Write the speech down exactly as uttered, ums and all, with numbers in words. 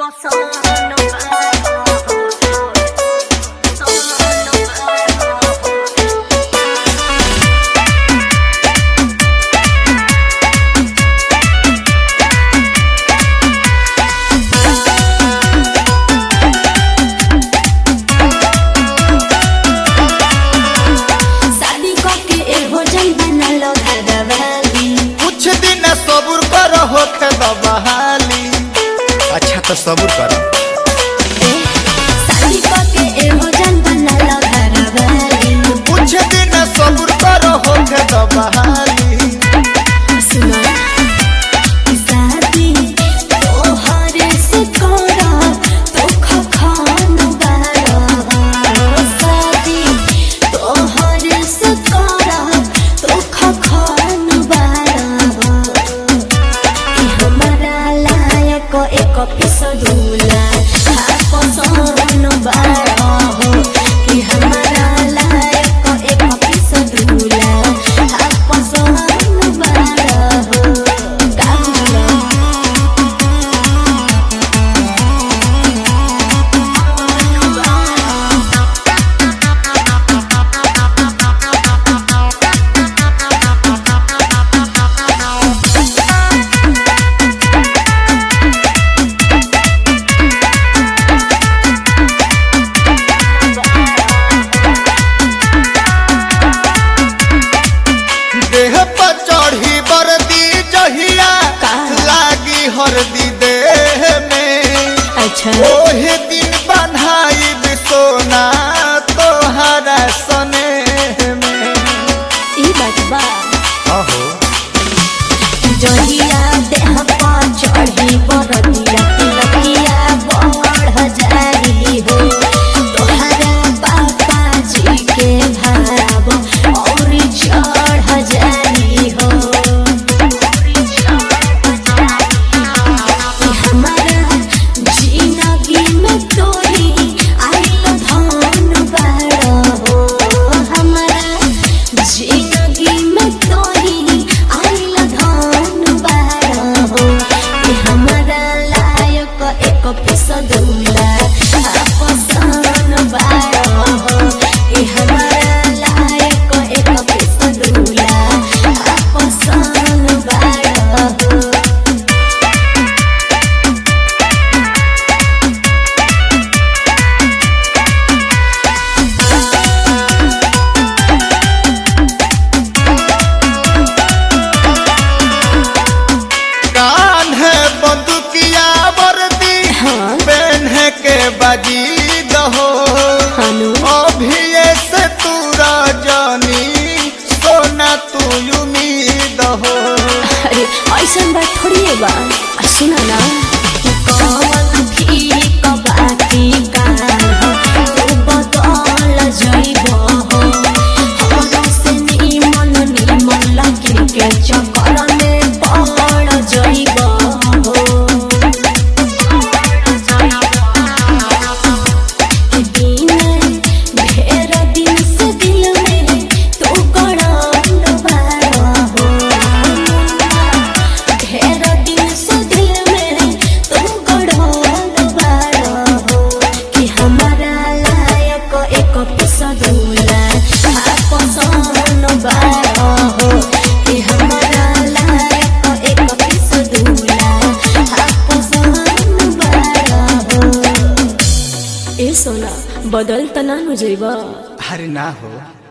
अच्छा तो सबूर करो। कुछ दिन सबूर करो होके तो बहाली। हरदी देह में अच्छा ओहे दिन बन्हाई सोना तोहरा सने में। ई बात बा अहो जहिया देह पर चढ़ी बरदिया तिलकिया बढ़ जाई हो तोहरा पापा जी के भाव और चढ़ जाई हो। बाजी दहो अभी से तू राजानी सोना तू उम्मीद हो। अरे ऐसा बात थोड़ी है बा सुना ना कि कौन भी कबाती का तू बदल जाइबो हो हमरा से निमन निमन लगे के चक्कर में पड़ जाइबो हो। सोना बदल तना हो जाइबा। अरे ना हो।